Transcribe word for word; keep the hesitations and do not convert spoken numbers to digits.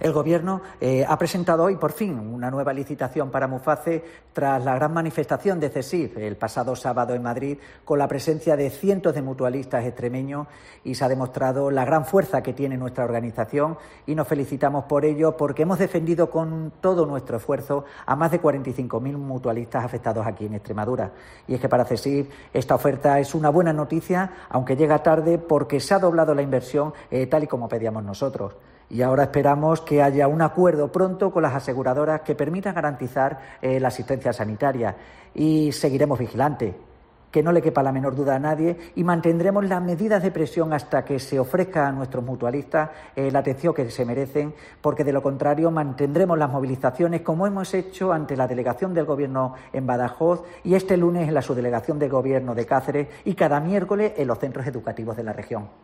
El Gobierno eh, ha presentado hoy, por fin, una nueva licitación para Muface tras la gran manifestación de CESIF el pasado sábado en Madrid, con la presencia de cientos de mutualistas extremeños, y se ha demostrado la gran fuerza que tiene nuestra organización y nos felicitamos por ello, porque hemos defendido con todo nuestro esfuerzo a más de cuarenta y cinco mil mutualistas afectados aquí en Extremadura. Y es que para CESIF esta oferta es una buena noticia, aunque llega tarde porque se ha doblado la inversión eh, tal y como pedíamos nosotros. Y ahora esperamos que haya un acuerdo pronto con las aseguradoras que permita garantizar eh, la asistencia sanitaria. Y seguiremos vigilantes, que no le quepa la menor duda a nadie, y mantendremos las medidas de presión hasta que se ofrezca a nuestros mutualistas eh, la atención que se merecen, porque de lo contrario mantendremos las movilizaciones como hemos hecho ante la delegación del Gobierno en Badajoz y este lunes en la subdelegación del Gobierno de Cáceres y cada miércoles en los centros educativos de la región.